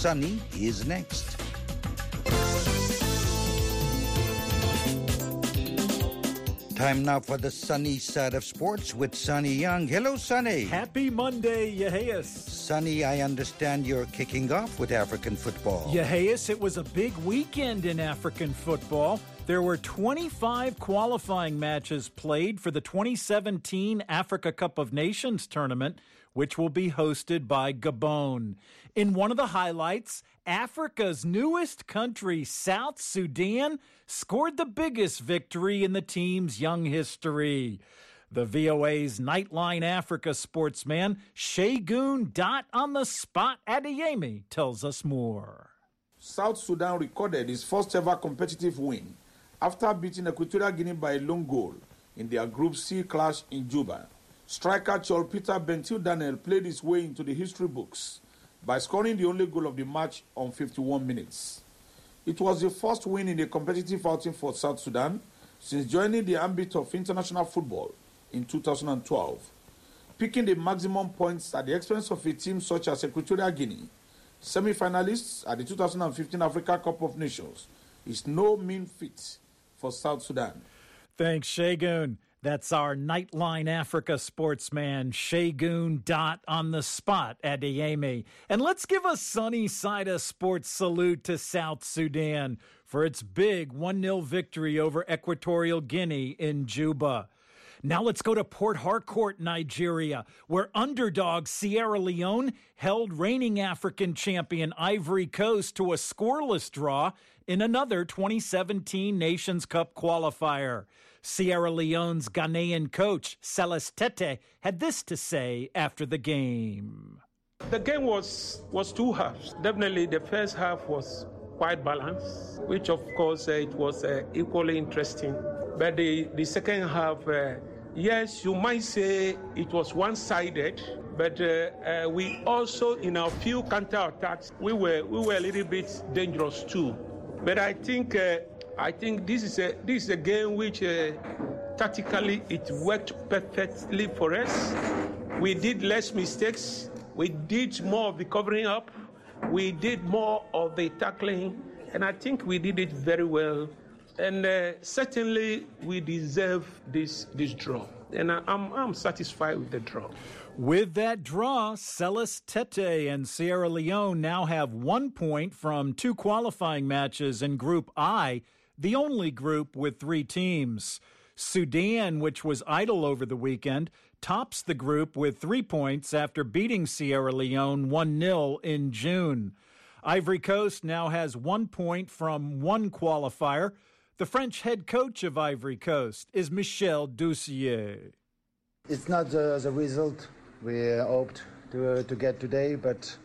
Sunny is next. Time now for the sunny side of sports with Sonny Young. Hello, Sonny. Happy Monday, Yeheas. Sonny, I understand you're kicking off with African football. Yeheas, it was a big weekend in African football. There were 25 qualifying matches played for the 2017 Africa Cup of Nations tournament, which will be hosted by Gabon. In one of the highlights, Africa's newest country, South Sudan, scored the biggest victory in the team's young history. The VOA's Nightline Africa sportsman, Segun Dot on the spot Adeyemi, tells us more. South Sudan recorded its first ever competitive win after beating Equatorial Guinea by a lone goal in their Group C clash in Juba. Striker Chol Peter Bentil Daniel played his way into the history books by scoring the only goal of the match on 51 minutes. It was the first win in a competitive outing for South Sudan since joining the ambit of international football in 2012. Picking the maximum points at the expense of a team such as Equatorial Guinea, semi-finalists at the 2015 Africa Cup of Nations, is no mean feat for South Sudan. Thanks, Segun. That's our Nightline Africa sportsman, Segun Dot on the spot, Adeyemi. And let's give a sunny side of sports salute to South Sudan for its big 1-0 victory over Equatorial Guinea in Juba. Now let's go to Port Harcourt, Nigeria, where underdog Sierra Leone held reigning African champion Ivory Coast to a scoreless draw in another 2017 Nations Cup qualifier. Sierra Leone's Ghanaian coach, Celestete, had this to say after the game. The game was two halves. Definitely the first half was quite balanced, which of course it was equally interesting. But the second half, yes, you might say it was one-sided, but we also, in our few counter-attacks, we were a little bit dangerous too. But I think this is a game which tactically it worked perfectly for us. We did less mistakes. We did more of the covering up. We did more of the tackling, and I think we did it very well. And certainly we deserve this draw. And I'm satisfied with the draw. With that draw, Celestete and Sierra Leone now have 1 point from 2 qualifying matches in Group I, the only group with 3 teams. Sudan, which was idle over the weekend, tops the group with 3 points after beating Sierra Leone 1-0 in June. Ivory Coast now has 1 point from 1 qualifier. The French head coach of Ivory Coast is Michel Doucier. It's not the result we hoped to get today, but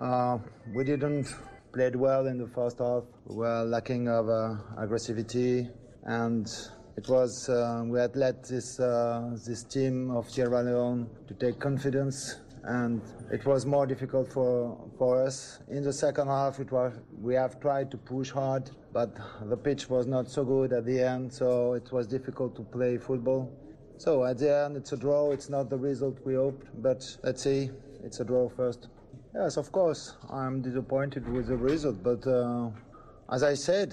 we didn't play well in the first half. We were lacking of aggressivity, and it was we had let this team of Sierra Leone to take confidence, and it was more difficult for us. In the second half, we have tried to push hard, but the pitch was not so good at the end, so it was difficult to play football. So at the end, it's a draw. It's not the result we hoped, but let's see. It's a draw first. Yes, of course, I'm disappointed with the result, but as I said,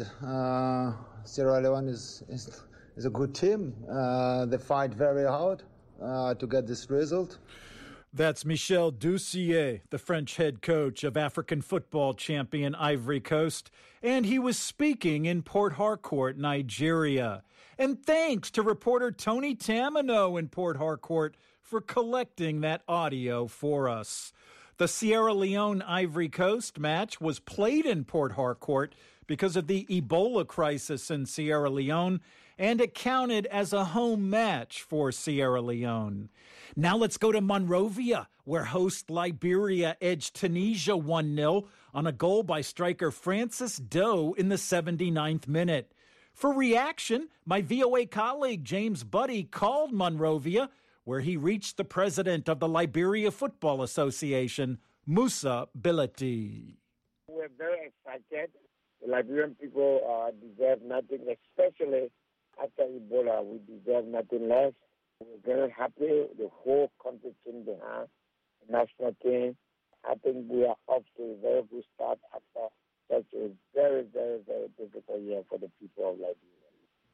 Sierra Leone is a good team. They fight very hard to get this result. That's Michel Doucier, the French head coach of African football champion Ivory Coast, and he was speaking in Port Harcourt, Nigeria. And thanks to reporter Tony Tamino in Port Harcourt for collecting that audio for us. The Sierra Leone-Ivory Coast match was played in Port Harcourt because of the Ebola crisis in Sierra Leone, and it counted as a home match for Sierra Leone. Now let's go to Monrovia, where host Liberia edged Tunisia 1-0 on a goal by striker Francis Doe in the 79th minute. For reaction, my VOA colleague James Buddy called Monrovia, where he reached the president of the Liberia Football Association, Musa Bilati. We're very excited. The Liberian people deserve nothing, especially after Ebola. We deserve nothing less. We're very happy. The whole country came behind the national team. I think we are off to a very good start at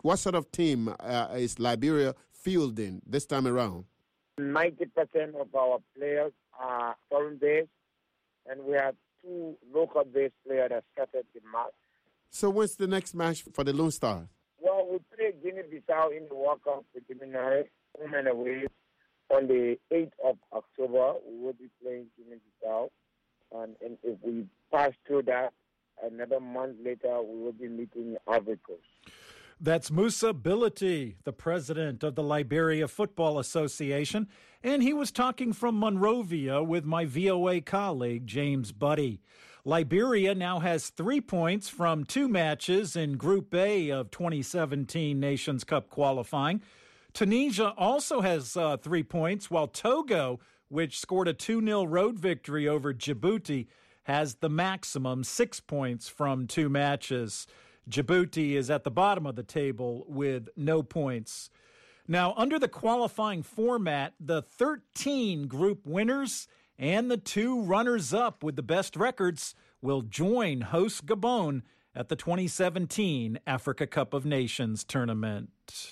What sort of team is Liberia fielding this time around? 90% of our players are foreign-based, and we have 2 local-based players that started the match. So when's the next match for the Lone Stars? Well, we play Guinea-Bissau in the World Cup preliminary, home and away. On the 8th of October, we will be playing Guinea-Bissau. And if we pass through that, another month later, we will be meeting Ivory Coast. That's Musa Bility, the president of the Liberia Football Association, and he was talking from Monrovia with my VOA colleague, James Buddy. Liberia now has 3 points from 2 matches in Group A of 2017 Nations Cup qualifying. Tunisia also has 3 points, while Togo, which scored a 2-0 road victory over Djibouti, has the maximum 6 points from 2 matches. Djibouti is at the bottom of the table with no points. Now, under the qualifying format, the 13 group winners and the 2 runners-up with the best records will join host Gabon at the 2017 Africa Cup of Nations tournament.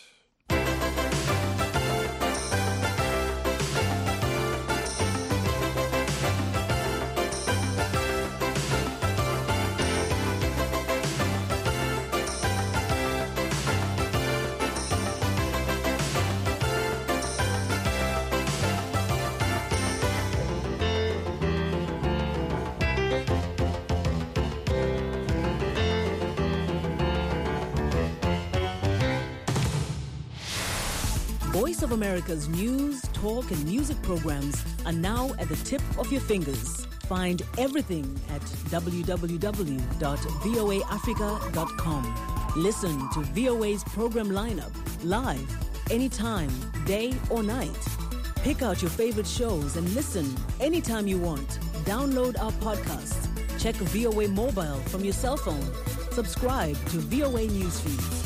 Voice of America's news, talk, and music programs are now at the tip of your fingers. Find everything at www.voaafrica.com. Listen to VOA's program lineup live, anytime, day or night. Pick out your favorite shows and listen anytime you want. Download our podcasts. Check VOA Mobile from your cell phone. Subscribe to VOA Newsfeed.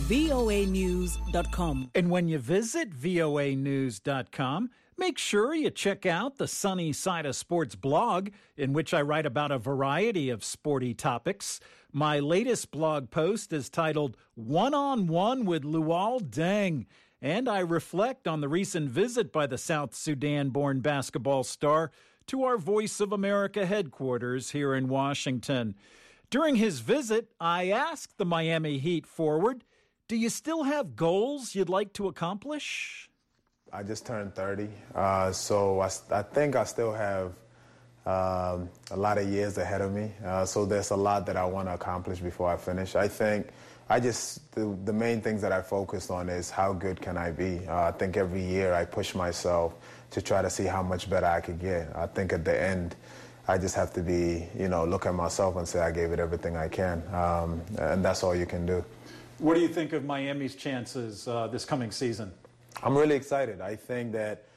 voanews.com. And when you visit voanews.com, make sure you check out the Sunny Side of Sports blog, in which I write about a variety of sporty topics. My latest blog post is titled One-on-One with Luol Deng, and I reflect on the recent visit by the South Sudan-born basketball star to our Voice of America headquarters here in Washington. During his visit, I asked the Miami Heat forward, do you still have goals you'd like to accomplish? I just turned 30, so I think I still have a lot of years ahead of me. So there's a lot that I want to accomplish before I finish. I think the main things that I focused on is how good can I be. I think every year I push myself to try to see how much better I could get. I think at the end, I just have to be, look at myself and say I gave it everything I can, and that's all you can do. What do you think of Miami's chances this coming season? I'm really excited. I think that,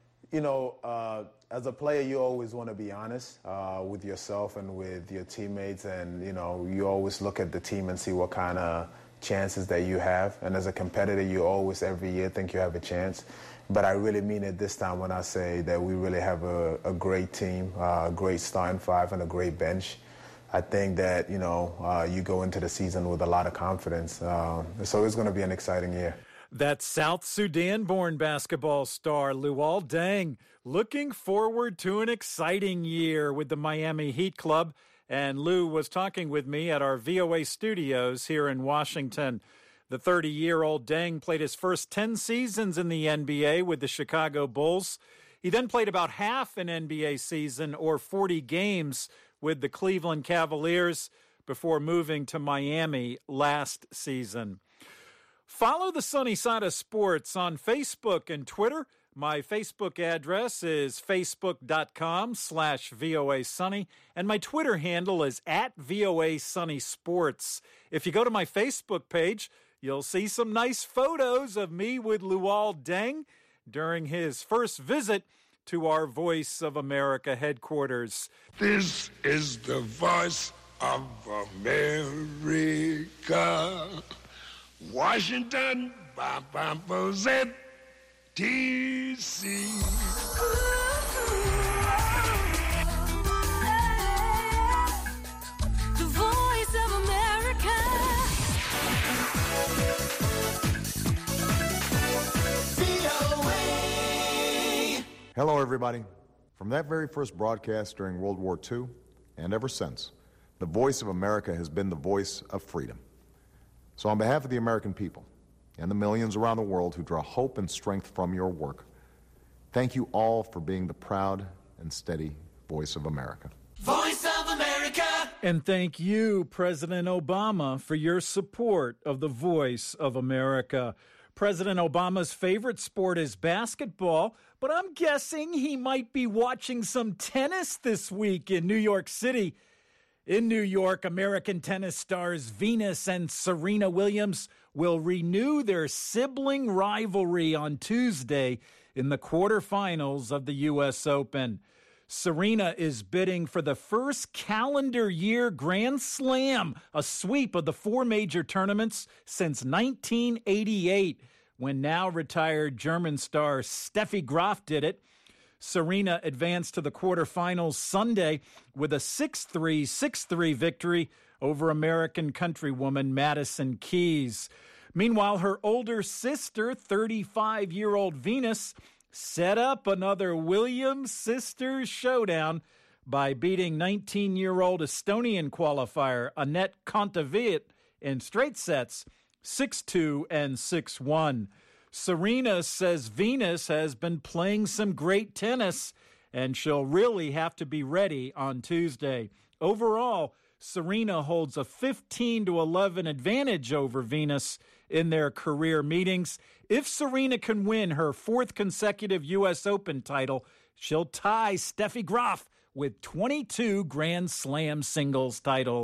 as a player, you always want to be honest with yourself and with your teammates. And, you always look at the team and see what kind of chances that you have. And as a competitor, you always, every year, think you have a chance. But I really mean it this time when I say that we really have a great team, a great starting 5, and a great bench. I think that, you go into the season with a lot of confidence. So it's going to be an exciting year. That's South Sudan-born basketball star Luol Deng. Looking forward to an exciting year with the Miami Heat Club. And Lou was talking with me at our VOA studios here in Washington. The 30-year-old Deng played his first 10 seasons in the NBA with the Chicago Bulls. He then played about half an NBA season, or 40 games, with the Cleveland Cavaliers before moving to Miami last season. Follow the Sunny Side of Sports on Facebook and Twitter. My Facebook address is facebook.com/VOA Sunny, and my Twitter handle is @VOA Sunny Sports. If you go to my Facebook page, you'll see some nice photos of me with Luol Deng during his first visit to our Voice of America headquarters. This is the Voice of America. Washington, D.C. The Voice of America. Hello, everybody. From that very first broadcast during World War II, and ever since, the Voice of America has been the voice of freedom. So on behalf of the American people and the millions around the world who draw hope and strength from your work, thank you all for being the proud and steady voice of America. Voice of America! And thank you, President Obama, for your support of the Voice of America. President Obama's favorite sport is basketball, but I'm guessing he might be watching some tennis this week in New York City. In New York, American tennis stars Venus and Serena Williams will renew their sibling rivalry on Tuesday in the quarterfinals of the U.S. Open. Serena is bidding for the first calendar year Grand Slam, a sweep of the four major tournaments since 1988, when now retired German star Steffi Graf did it. Serena advanced to the quarterfinals Sunday with a 6-3, 6-3 victory over American countrywoman Madison Keys. Meanwhile, her older sister, 35-year-old Venus, set up another Williams sisters showdown by beating 19-year-old Estonian qualifier Anett Kontaveit in straight sets, 6-2 and 6-1. Serena says Venus has been playing some great tennis, and she'll really have to be ready on Tuesday. Overall, Serena holds a 15-11 advantage over Venus in their career meetings. If Serena can win her fourth consecutive U.S. Open title, she'll tie Steffi Graf with 22 Grand Slam singles titles.